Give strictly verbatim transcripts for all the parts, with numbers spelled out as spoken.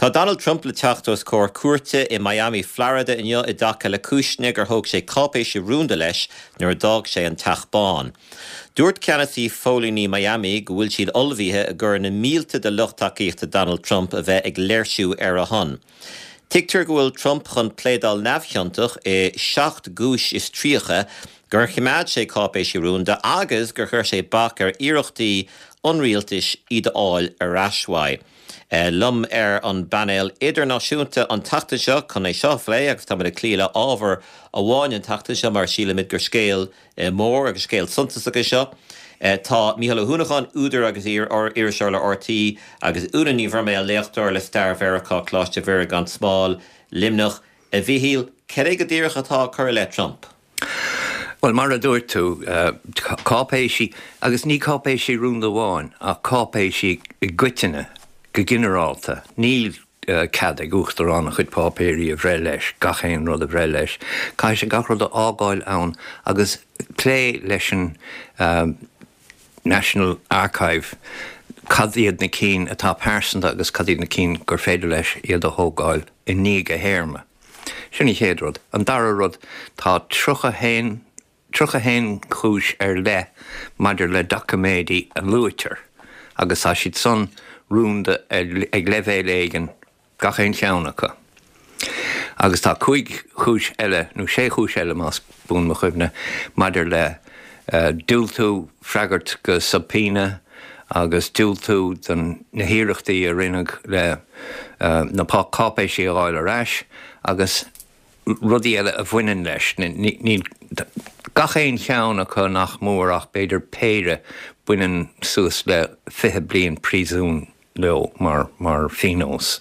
Tá Donald Trump le teachtas cór cuairte in Miami, Florida inniu i dtaca le cúisne gur thóg sé cápéise rúnda leis nuair a d'fhág sé an teachbán. Dúirt ceannasaí fólíní Miami go bhfuil siad olmhíthe a gur na mílte de luchtaíochta Donald Trump a bheith ag léirsú ar a hon. Tictar go bhfuil Trump chun plédal neamhcheantach i seacht gúis is tríocha gur chiméad sé cápéise rúnda agus gur chuir sé bach ar iarachtaí unrialtais iad áil ar ashaid. Uh, lum ar an banéil idirnáisiúnta an tata seo chun é seo phlé agus tá mar a clíile ábhar a bháin an tata seo mar síle mid gur scéal uh, mór agus scéal suntas agus seo. Uh, tá Mícheál Húnacháin údar agus ír ar Irisar le R T agus únaní bhar mé a léachtar le Star Verachá cláiste bhar gan smáil limnach a bhíhíal ceir go dtíireach atá chur le Trump. Well, mar a dúirt tú uh, cápéisi agus ní cápéisi rúnda bháin a cápéisi i gcuiteine go generalta, níl uh, cad ag uachtar an a chud pápéirí a bhré leis, gachéin rud a bhré leis, cai sé gach rud a ágáil ann agus lé leis an um, National Archive cad iad na cín atá persanta agus cad iad na cín gur féidir leis iad a thógáil i níg a héirme. Sin í chéad rud. An dara rud tá trucha héin trucha héin chúis ar le maidir le documédi an luitear agus á siad son rúnda ag levéil éigen gachéin cheannacha. Agus tá chuig chúis eile, nó sé chúis eile más bún mo chuibne, maidir le uh, dúiltú freagart go subpína agus dúiltú den na híireachtaí a rinneag le uh, na pá cápéisi a gáil ar ais agus rudí eile a bhainean leis. Ní gachéin cheannacha nach mór ach beidir péire buinean suas le fiche bliain prísún leo mar, mar finos.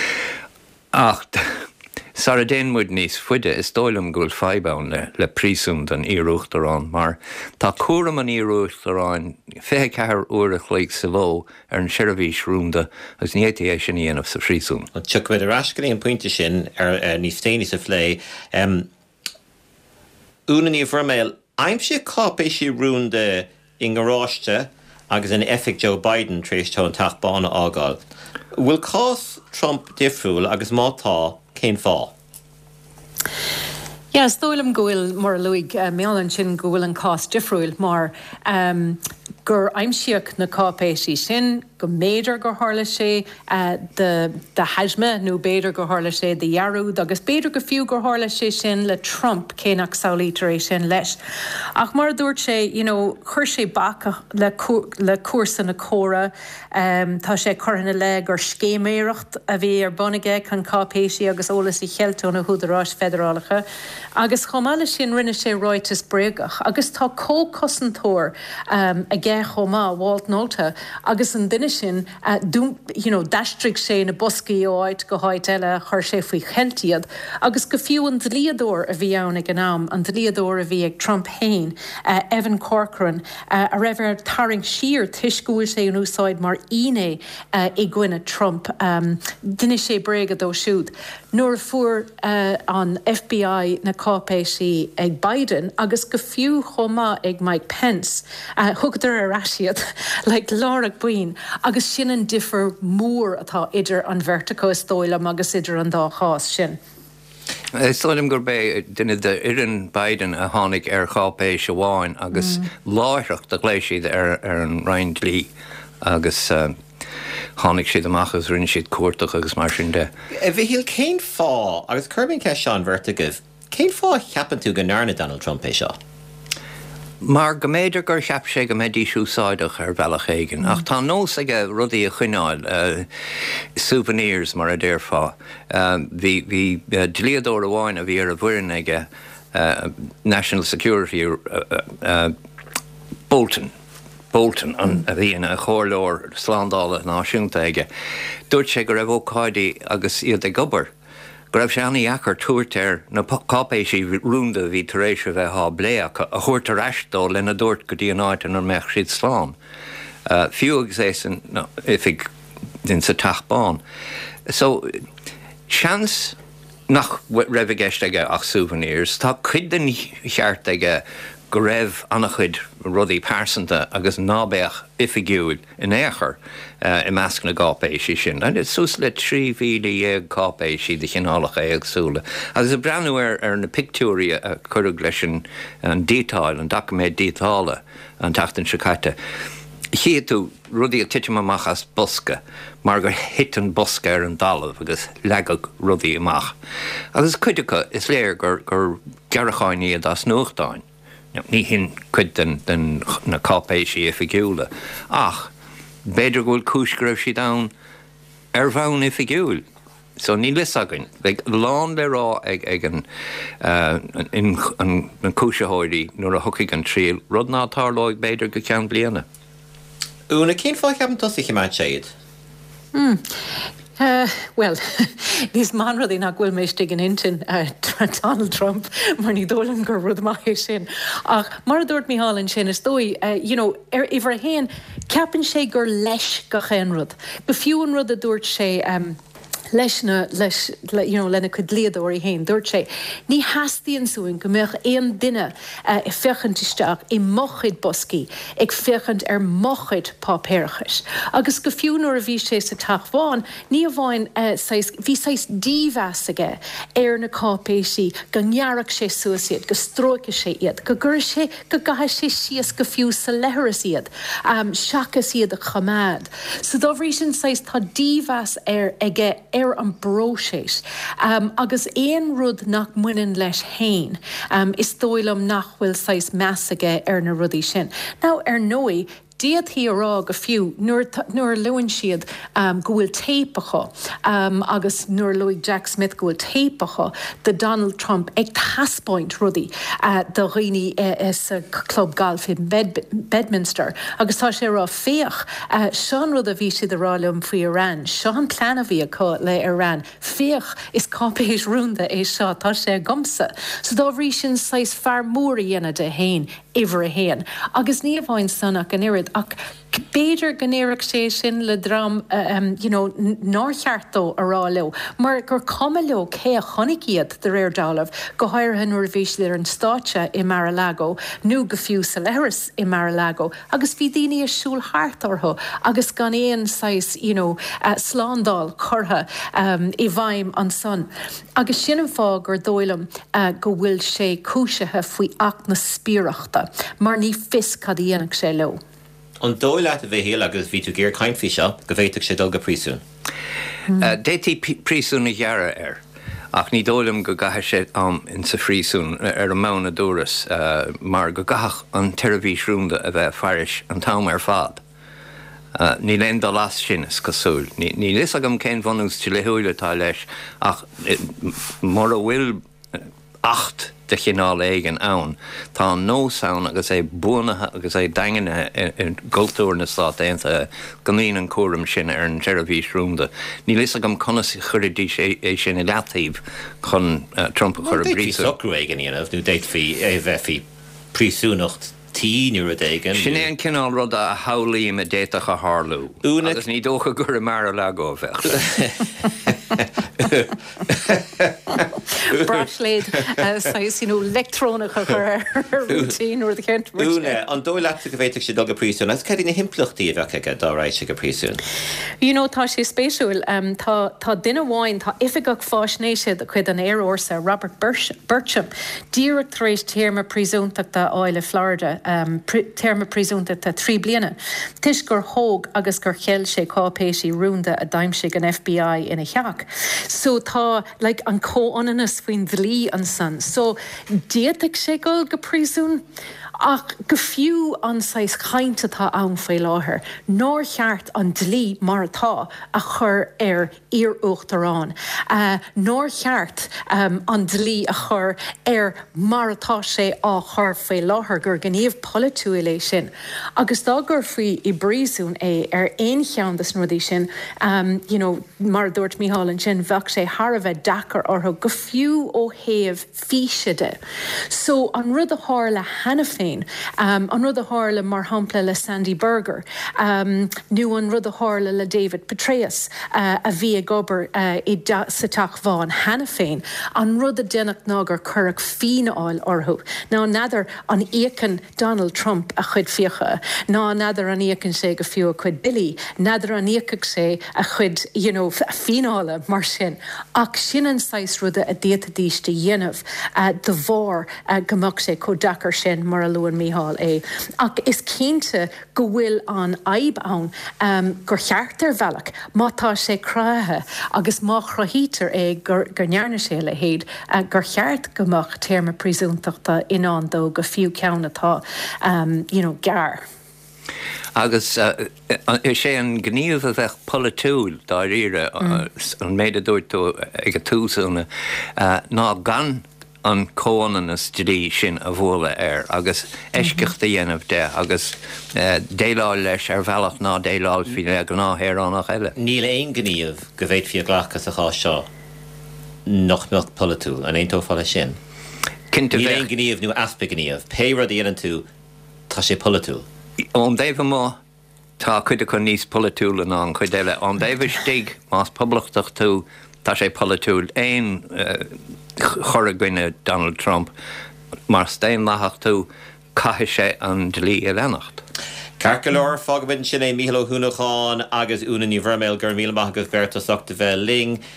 Ach, sara déan muid níos fuide is dóilm gúil feibán le, le prísún den íarúchtarán, mar tá cuaram an íarúchtarán fiche cethir uairach leig sa bhó ar an seirbhís rúnda agus níhéti é sin íanamh sa prísún. Tuc bhfuid ar ascaí an pointe sin ar uh, níos téine sa phlé. Um, Únaní bhfuirméil, aimsí cápéisi rúnda in gráiste agus an effic Joe Biden tréis teo an teachbána ágáil. Bhfuil cás Trump difriúil agus mátá cén fá? Ja, stóilm gohfuil mar luig uh, meallan sin gohfuil an cás difriúil mar um, gur aimsíoch na cápéisi sin go méidir gur hála sé uh, de, de haisme nó béidir gur hála sé de jarú agus béidir go fiú gur hála sé sin le Trump cénach saolítar é sin leis. Ach mar dúirt sé, you know, chuir sé bacha le, le cuasa na córa, um, tá sé corhanna le gur scéméireacht a bhí ar bonige chun cápéisi agus ólas i cheiltó na húdarráis federálacha, agus chomála sin rinne sé roitas bregach, agus tá cócosantóir um, a ggé chomá Walt Nolta, agus an duine sin uh, dún, you know, dastrig sé na boscaí áid go háid eile chuir sé faoi cheiltiad, agus go fiú an dlíadór a bhí ann ag an am, an dlíadór a bhí ag Trump hain, uh, Evan Corcoran, uh, a raibh ar taring siar tuiscúil sé an úsáid mar iné uh, i gcuine Trump, um, duine sé bregadó siúd. Nuair fuair uh, an F B I na cápéisi ag Biden, agus go fiú chomá ag Mike Pence, uh, thugtar ar asiad, like lárach buin, agus sin an differ mór atá idir an vertico stóilm agus idir an dá chás sin. Stoilm gur bé duine de irin Biden a tháinig ar cápéis a bháin agus mm. láithreacht a gléisiad ar, ar an roind lí agus uh, tháinig siad amachchas rinne siad cuairteach agus mar sin de. A bhíhíal cén fá agus chuirbín ceis seán vertigah, cén fá cheapan tú go nárna Donald Trump é seo? Mar go méidir gur cheap sé go méid dísúsáideach ar bhealach éigen. Ach tá nós aige rudaí a chuineáil uh, souvenirs mar a déir fá. Bhí uh, uh, dlíadóir amháin a bhí ar a bhuirin aige uh, National Security uh, uh, Bolton. Bolton an a bhíon a chóirleoir sláándála náisiúnta aige. Dúirt sé go raibh ócáidí agus iad ag gobar. Go raibh sé anna dheachar túirtear na cápéisi rúnda bhí tar éis a bheith há bléach a chuirtar eistó lena dúirt go dtí an áit an ar meach siad slán. Uh, fiú agus é san no, ifig din sa teachbán. So, seans nach raibh gceist aige ach souvenirs, tá cuid den cheart aige go raibh annach chuid rudí pásanta agus nábeach ifigiúil in éair uh, i measc na gápéisi sin. And it's sus le trí mhíle dhéag gápéisi de chinálach éagsúla. Agus a breanú ar, ar na pictúrí a curug leis an dítáil, an document dítála an tachtan sicaite. Chiad tú rudí a tiite amach as bosca, mar gur hit an bosca ar an dalamh agus legad rudí amach. Agus cuideacha is léir gur, gur gearacháin iad as nuachtáin. Ní hin cuid den, den na cápéisi ifigiúla. Ach, beidir gúil cúis go raibh si dán ar bhain ifigiúil. So ní lis agan. Like, lán le rá ag, ag an, uh, in an, an cúiseóirí nuair a thucaigh an tríal, rud ná tarlóid beidir go ceann bliana. Una cén fá ceapan tosaigh i maid séad? Hmm. Uh, well, these man rudí nach bhfuil mé stigin intin uh, Donald Trump mar ní dólan gur rud mai sin. Ach, mar dúirt Micheál sin is dói, uh, you know, er iver héin ceapan sé gur leis go chéan rud. Go fiúan rud a dúirt sé um, leis na, leis, le, you know, lena chud léadóirí héin, dúirt sé, ní hastíon súin go mbeadh éon duine uh, i fechant isteach i mochaid boscaí, ag fechant ar mochaid pápéirchas. Agus go fiú nuair a bhí sé sa taachbháin, ní a bháin uh, bhí sais díomheas aige ar na cápéisi go ngearach sé suasíad, go stróice sé iad, go gur sé go gatha sé síos go fiú sa leithras iad, um, seachas iad a chamád. So dá bhrí sin sais tá díomheas ar aige ar an bróséis. Um, agus éon rud nach muinean leis hain um, is dóilm nach bhfuil sais meas aige ar na rudí sin. Now ar nói, Diad hí ará go fiú, nuair luin siad um, go bhfuil téipecha, um, agus nuair luigh Jack Smith go bhfuil téipecha de Donald Trump ag taspóint rudí uh, de rií uh, is uh, club golf in Bed Bedminster. Agus tá sé rá féach uh, sean rud a bhí siad arálamm faoi Iran, sean pleana bhí acu le Iran. Féach is cápéis rúnda é seo, tá sé gomsa. So dá bhrí sin sais fear mór a dhéana de hain, iver a héan. Agus ní a bhain sanach an irid ach béidir gnéireach sé sin le dram uh, um, you know, nácheartó ará leo, mar gur cuma leo cé a chonig iad de réir dálamh go háirthe nuair a bhí siad ar an státe i Mar-a-Lago, nó go fiú sa leithras i Mar-a-Lago, agus bhí daoine siúil thart orthu, agus gan éon sais, you know, uh, slándáil chortha um, i bhaim an son. Agus sin an fá gur dóilm uh, go bhfuil sé cúisethe faoi ach na spíireachta, mar ní fis cad dhéanach sé leo. An dóil leat a bheith héal agus bhí tú géir caint fí seo, go bhhéiteach sé dul go prísún. Déití prísún na gheara ar, ach ní dólam go gatha sé am in sa frísún ar a mána dúras, uh, mar go gath an teirehís rúnda a bheith faris an tám ar fad. Uh, ní len dá las sin is cosúil. Ní, ní lis agam cén bhanús tí le thuúile tá leis, ach mar a bhfuil acht de chinál éigen ann, tá nó saon agus é buanathe agus é daingethe in gultúr na Stát Aontaithe goníon an cuaram sin ar an teirehís rúmda. Ní lis agam conas chuiridí é sin i leataíh chun Trump a chur a brísú. Déit socrú éigen íanamh, nó déit fí é bheith fí prísúnacht tí nuair a déigen. Sin é an cinál rud a haolaí a déiteach a Harlú. Agus ní dócha gur a Mar-a-Lago bheith. Brasléid sais you know electrónacha chu routine or the count. Úna an dóil leat go bhhéiteach sé dul go prísún, as ceidir na himplaachtaí a bheith aige dá ráid sé go prísún. You know, tá sé spéisiúil, um, tá, tá duine bháin, tá ifigach fáisnéise a chuid an air orsa Robert Burcham, díreacht rééis téirme prísúntaachta áile Florida, um, téirme prísúntaachta trí bliana. Tis gur thóg agus gur cheil sé cápéisi rúnda a daimsigh an F B I ina cheach. So tá like an có-ananas faoin dlí an san. So déiteach sé go go prísún ach go fiú an sais chaintetá ann faoi láthair. Nóir cheart an dlí mar atá a chur ar iarúachtarrán. Uh, nóir cheart um, an dlí a chur ar mar atá sé á chur faoi láthair gur gníomh politúil é sin. Agus dá gur faoi i brísún é ar aon cheann das nuaidí sin, um, you know, mar dúirt Micheál an sin bheadh sé thar a bheith dachar orthu go fiú ó thaobh físeide. So an rud a thar le hena féin féin. Um, an rud a hála mar hampla le Sandy Berger, um, nu an rud a hála le David Petraeus uh, a bhí a gobar uh, i da, sa tachmháin hena féin, an rud a dénach nágur currach fíneáil orthú. Ná nadidir an écan Donald Trump a chud fiocha, ná nadidir an écan sé go fiú a chud Billy, nadidir an écaigh sé a chud, you know, fíneála mar sin. Ach sin an sais ruda a déta díiste dhéanamh uh, de bhór uh, gomach sé có dachar sin mar a Luan Mícheál é. Ach is cínte go bhfuil an aib ann um, gur cheartar bhealach, mátá sé cráthe agus má chrothítar é gur, gur nearna sé le héad uh, gur cheart gomach téirme prísúntaachta inán dó go fiú ceann atá um, you know, gar. Agus uh, sé an gníomh a bheith polytúil dá rire uh, an méide dúirtú ag a túsúna uh, ná gan an cóanan na strí sin a bhla air, agus eisceachta dhéanamh de, agus uh, déileáil leis ar bhealach ná déileáil fi le go náhéir annach eile. Níl éon gníomh go bhéid fi ghlachas a chá seo nach milk polytúil an éon tófáile sin. Níl éon gníomh nó aspa gníomh, péra dhéanaan tú tá sé polytúil. An daobh má tá chuide chun níos polytúil an an chuid eile. An daobh stig más poblachtach tú tá sé polytúil éon uh, chora gine Donald Trump mar stéin lethach tú caithfidh sé an dlí i lenacht. Carcalor fágabhain sin é Mícheál Ó Húnacháin agus úna ní bhirméil gur míle maith go bhfuirtasach de bheith ling